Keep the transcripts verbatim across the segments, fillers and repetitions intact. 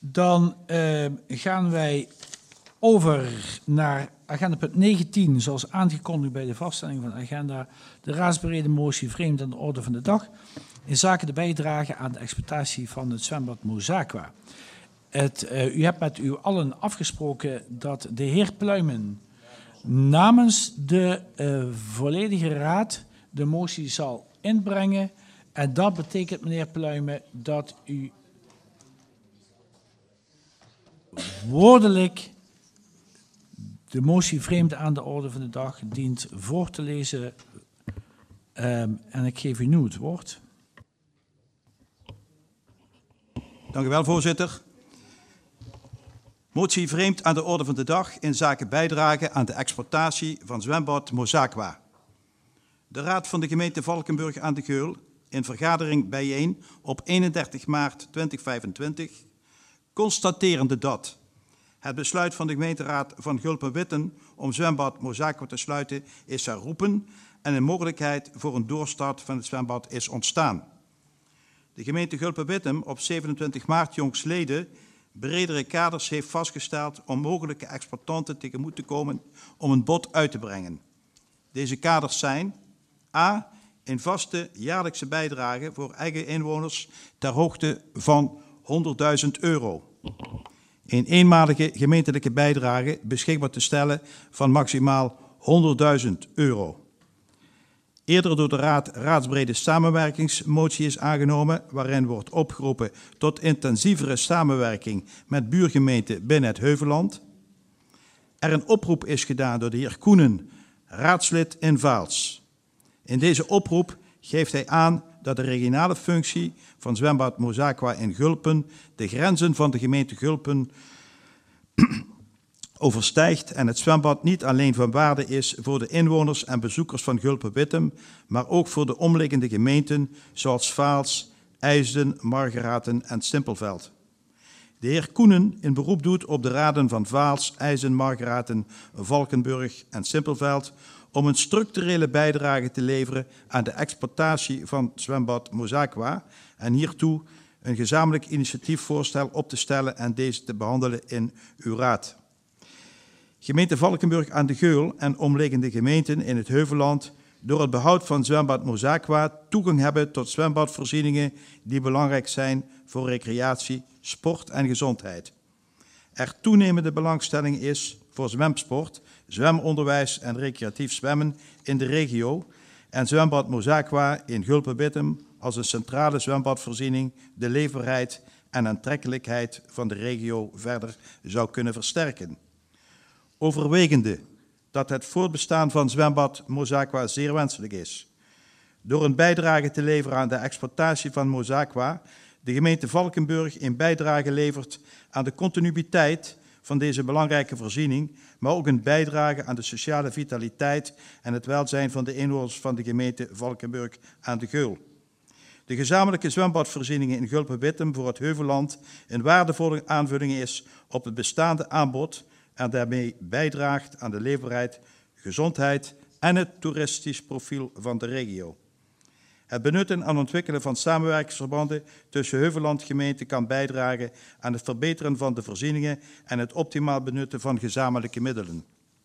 Dan uh, gaan wij over naar agendapunt negentien, zoals aangekondigd bij de vaststelling van de agenda. De raadsbereden motie vreemd aan de orde van de dag in zaken de bijdrage aan de exploitatie van het zwembad Mozaqua. Het, uh, u hebt met u allen afgesproken dat de heer Pluimen namens de uh, volledige raad de motie zal inbrengen. En dat betekent, meneer Pluimen, dat u woordelijk de motie vreemd aan de orde van de dag dient voor te lezen. Um, en ik geef u nu het woord. Dank u wel, voorzitter. Motie vreemd aan de orde van de dag in zaken bijdrage aan de exploitatie van zwembad Mozaqua. De Raad van de gemeente Valkenburg aan de Geul, in vergadering bijeen op eenendertig maart tweeduizend vijfentwintig, constaterende dat het besluit van de gemeenteraad van Gulpen-Witten om zwembad Mozaqua te sluiten is herroepen en een mogelijkheid voor een doorstart van het zwembad is ontstaan. De gemeente Gulpen-Witten op zevenentwintig maart jongstleden bredere kaders heeft vastgesteld om mogelijke exploitanten tegemoet te komen om een bod uit te brengen. Deze kaders zijn a. Een vaste jaarlijkse bijdrage voor eigen inwoners ter hoogte van honderdduizend euro. Een eenmalige gemeentelijke bijdrage beschikbaar te stellen van maximaal honderdduizend euro. Eerder door de Raad raadsbrede samenwerkingsmotie is aangenomen, waarin wordt opgeroepen tot intensievere samenwerking met buurgemeenten binnen het Heuvelland. Er een oproep is gedaan door de heer Koenen, raadslid in Vaals. In deze oproep geeft hij aan dat de regionale functie van zwembad Mozaqua in Gulpen de grenzen van de gemeente Gulpen overstijgt en het zwembad niet alleen van waarde is voor de inwoners en bezoekers van Gulpen-Witten, maar ook voor de omliggende gemeenten zoals Vaals, IJsden, Margeraten en Simpelveld. De heer Koenen in beroep doet op de raden van Vaals, IJsden, Margeraten, Valkenburg en Simpelveld om een structurele bijdrage te leveren aan de exploitatie van zwembad Mozaqua en hiertoe een gezamenlijk initiatiefvoorstel op te stellen en deze te behandelen in uw raad. Gemeente Valkenburg aan de Geul en omliggende gemeenten in het Heuvelland door het behoud van zwembad Mozaqua toegang hebben tot zwembadvoorzieningen die belangrijk zijn voor recreatie, sport en gezondheid. Er toenemende belangstelling is voor zwemsport, zwemonderwijs en recreatief zwemmen in de regio en zwembad Mozaqua in Gulpen-Witten als een centrale zwembadvoorziening de leefbaarheid en aantrekkelijkheid van de regio verder zou kunnen versterken. Overwegende dat het voortbestaan van zwembad Mozaqua zeer wenselijk is. Door een bijdrage te leveren aan de exploitatie van Mozaqua, de gemeente Valkenburg een bijdrage levert aan de continuïteit van deze belangrijke voorziening, maar ook een bijdrage aan de sociale vitaliteit en het welzijn van de inwoners van de gemeente Valkenburg aan de Geul. De gezamenlijke zwembadvoorzieningen in Gulpen-Witten voor het Heuvelland een waardevolle aanvulling is op het bestaande aanbod en daarmee bijdraagt aan de leefbaarheid, gezondheid en het toeristisch profiel van de regio. Het benutten en ontwikkelen van samenwerkingsverbanden tussen Heuvellandgemeenten kan bijdragen aan het verbeteren van de voorzieningen en het optimaal benutten van gezamenlijke middelen.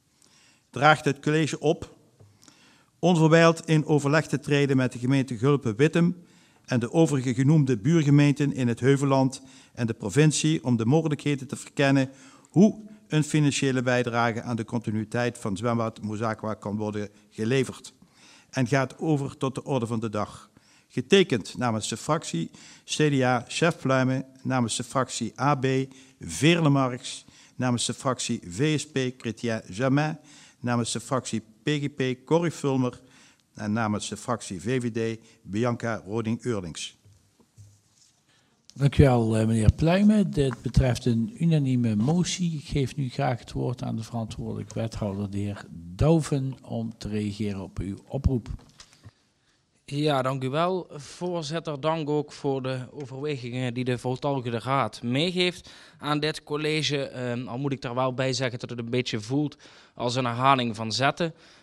Draagt het college op onverwijld in overleg te treden met de gemeente Gulpen-Witten en de overige genoemde buurgemeenten in het Heuvelland en de provincie om de mogelijkheden te verkennen hoe een financiële bijdrage aan de continuïteit van zwembad Mozaqua kan worden geleverd. En gaat over tot de orde van de dag. Getekend namens de fractie C D A Chef Pluimen, namens de fractie A B Veerle-Marx, namens de fractie V S P Chrétien Jamin, namens de fractie P G P Corrie Fulmer en namens de fractie V V D Bianca Roding-Eurlings. Dank u wel, meneer Pluimen. Dit betreft een unanieme motie. Ik geef nu graag het woord aan de verantwoordelijk wethouder, de heer Douwen, om te reageren op uw oproep. Ja, dank u wel, voorzitter. Dank ook voor de overwegingen die de voltallige raad meegeeft aan dit college. Um, al moet ik daar wel bij zeggen dat het een beetje voelt als een herhaling van zetten.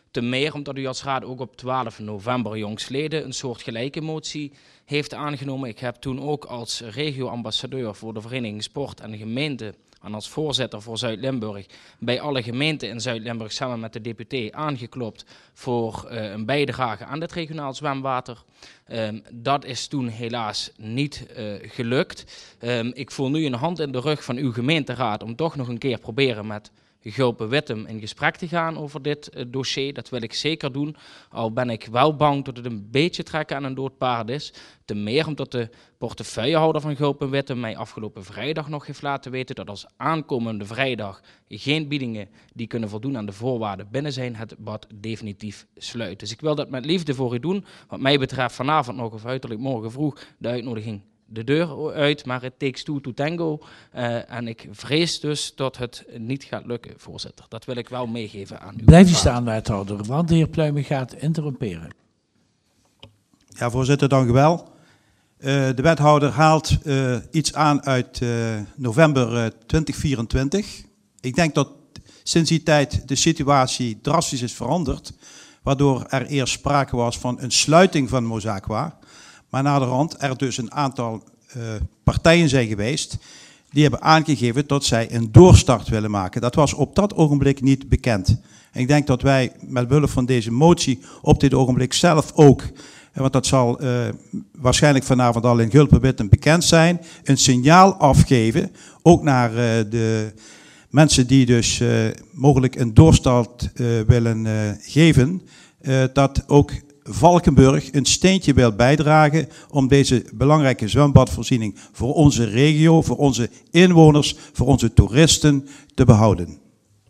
Te meer omdat u als raad ook op twaalf november jongstleden een soortgelijke motie heeft aangenomen. Ik heb toen ook als regio-ambassadeur voor de Vereniging Sport en de gemeente en als voorzitter voor Zuid-Limburg bij alle gemeenten in Zuid-Limburg samen met de deputé aangeklopt voor uh, een bijdrage aan het regionaal zwemwater. Um, dat is toen helaas niet uh, gelukt. Um, ik voel nu een hand in de rug van uw gemeenteraad om toch nog een keer proberen met Gulpen-Wittem in gesprek te gaan over dit uh, dossier. Dat wil ik zeker doen, al ben ik wel bang dat het een beetje trekken aan een dood paard is. Te meer omdat de portefeuillehouder van Gulpen-Wittem mij afgelopen vrijdag nog heeft laten weten dat als aankomende vrijdag geen biedingen die kunnen voldoen aan de voorwaarden binnen zijn, het bad definitief sluit. Dus ik wil dat met liefde voor u doen. Wat mij betreft vanavond nog of uiterlijk morgen vroeg de uitnodiging de deur uit, maar het takes two to tango. Uh, en ik vrees dus dat het niet gaat lukken, voorzitter. Dat wil ik wel meegeven aan u. Blijf u staan, wethouder, want de heer Pluimen gaat interromperen. Ja, voorzitter, dank u wel. Uh, de wethouder haalt uh, iets aan uit uh, november uh, twintig vierentwintig. Ik denk dat sinds die tijd de situatie drastisch is veranderd, waardoor er eerst sprake was van een sluiting van Mozaqua. Maar naderhand er dus een aantal uh, partijen zijn geweest die hebben aangegeven dat zij een doorstart willen maken. Dat was op dat ogenblik niet bekend. En ik denk dat wij met behulp van deze motie op dit ogenblik zelf ook, want dat zal uh, waarschijnlijk vanavond al in Gulpen-Wittem bekend zijn, een signaal afgeven, ook naar uh, de mensen die dus uh, mogelijk een doorstart uh, willen uh, geven, uh, dat ook Valkenburg een steentje wil bijdragen om deze belangrijke zwembadvoorziening voor onze regio, voor onze inwoners, voor onze toeristen te behouden.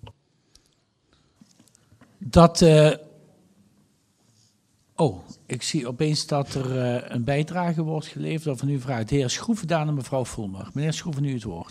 Dat, uh... oh, ik zie opeens dat er uh, een bijdrage wordt geleverd of van u vraagt. De heer Schroevendaal en mevrouw Vollmer. Meneer Schroeven, nu het woord.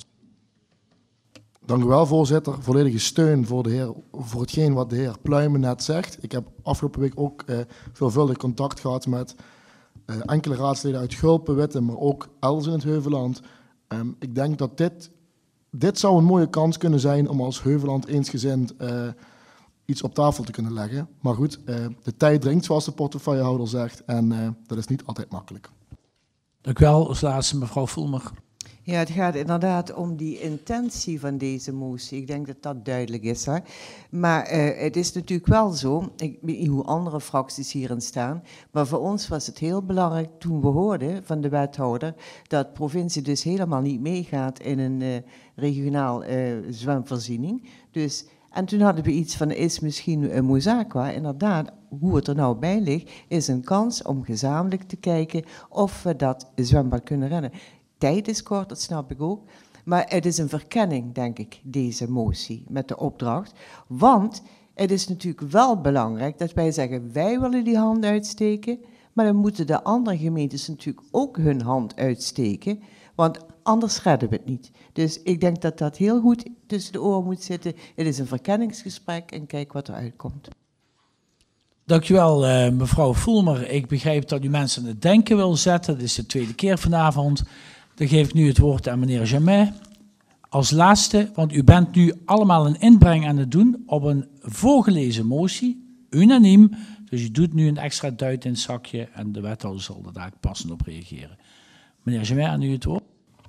Dank u wel, voorzitter. Volledige steun voor, de heer, voor hetgeen wat de heer Pluimen net zegt. Ik heb afgelopen week ook uh, veelvuldig contact gehad met uh, enkele raadsleden uit Gulpen-Wittem, maar ook elders in het Heuvelland. Um, ik denk dat dit, dit zou een mooie kans kunnen zijn om als Heuvelland eensgezind uh, iets op tafel te kunnen leggen. Maar goed, uh, de tijd dringt, zoals de portefeuillehouder zegt, en uh, dat is niet altijd makkelijk. Dank u wel. Als laatste mevrouw Vollmer. Ja, het gaat inderdaad om die intentie van deze motie. Ik denk dat dat duidelijk is. Hè? Maar uh, het is natuurlijk wel zo, ik weet niet hoe andere fracties hierin staan, maar voor ons was het heel belangrijk toen we hoorden van de wethouder dat de provincie dus helemaal niet meegaat in een uh, regionaal uh, zwemvoorziening. Dus, en toen hadden we iets van, is misschien een Mozaqua, inderdaad, hoe het er nou bij ligt, is een kans om gezamenlijk te kijken of we dat zwembad kunnen rennen. Tijd is kort, dat snap ik ook. Maar het is een verkenning, denk ik, deze motie met de opdracht. Want het is natuurlijk wel belangrijk dat wij zeggen, wij willen die hand uitsteken. Maar dan moeten de andere gemeentes natuurlijk ook hun hand uitsteken. Want anders redden we het niet. Dus ik denk dat dat heel goed tussen de oren moet zitten. Het is een verkenningsgesprek en kijk wat eruit komt. Dankjewel, uh, mevrouw Vollmer. Ik begrijp dat u mensen aan het denken wil zetten. Dat is de tweede keer vanavond. Dan geef ik nu het woord aan meneer Jamet. Als laatste, want u bent nu allemaal een inbreng aan het doen op een voorgelezen motie, unaniem. Dus u doet nu een extra duit in het zakje en de wethouder zal er daar passend op reageren. Meneer Jamet, aan u het woord.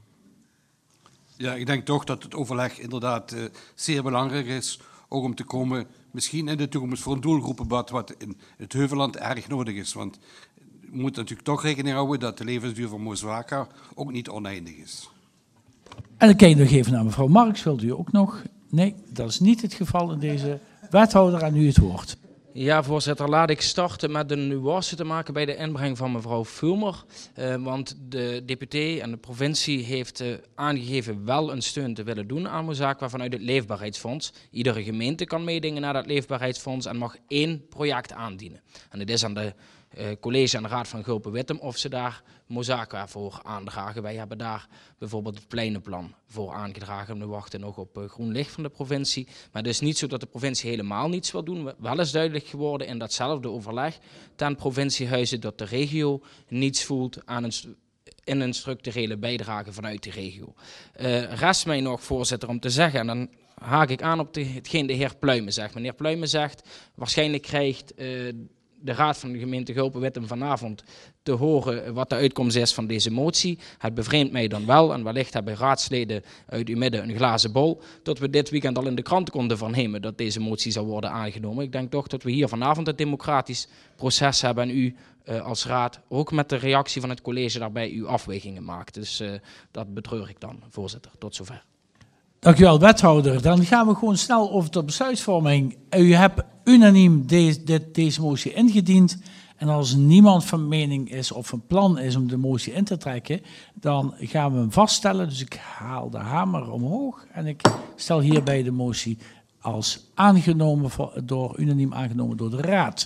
Ja, ik denk toch dat het overleg inderdaad uh, zeer belangrijk is, ook om te komen misschien in de toekomst voor een doelgroepenbad wat in het Heuvelland erg nodig is. Want we moeten natuurlijk toch rekening houden dat de levensduur van Mozaqua ook niet oneindig is. En dan kan je nog even naar mevrouw Marks. Wilt u ook nog? Nee, dat is niet het geval in deze wethouder. Aan u het woord. Ja, voorzitter, laat ik starten met een nuance te maken bij de inbreng van mevrouw Vollmer. Uh, want de deputé en de provincie heeft uh, aangegeven wel een steun te willen doen aan Mozaqua vanuit het Leefbaarheidsfonds. Iedere gemeente kan meedingen naar dat Leefbaarheidsfonds en mag één project aandienen. En het is aan de uh, college en de raad van Gulpen-Wittem of ze daar Mozaqua voor aandragen. Wij hebben daar bijvoorbeeld het pleinenplan voor aangedragen. We wachten nog op uh, groen licht van de provincie. Maar het is niet zo dat de provincie helemaal niets wil doen. Wel is duidelijk geworden in datzelfde overleg ten provinciehuizen dat de regio niets voelt aan een in een structurele bijdrage vanuit de regio. Uh, rest mij nog, voorzitter, om te zeggen, en dan haak ik aan op de, hetgeen de heer Pluijmen zegt. Meneer Pluijmen zegt, waarschijnlijk krijgt uh, de Raad van de gemeente Gulpen-Wittem vanavond te horen wat de uitkomst is van deze motie. Het bevreemdt mij dan wel, en wellicht hebben raadsleden uit uw midden een glazen bol, dat we dit weekend al in de krant konden vernemen dat deze motie zou worden aangenomen. Ik denk toch dat we hier vanavond een democratisch proces hebben en u uh, als raad ook met de reactie van het college daarbij uw afwegingen maakt. Dus uh, dat betreur ik dan, voorzitter. Tot zover. Dank u wel, wethouder. Dan gaan we gewoon snel over de besluitvorming. U hebt unaniem deze, dit, deze motie ingediend. En als niemand van mening is of van plan is om de motie in te trekken, dan gaan we hem vaststellen. Dus ik haal de hamer omhoog en ik stel hierbij de motie als aangenomen, door, unaniem aangenomen door de raad.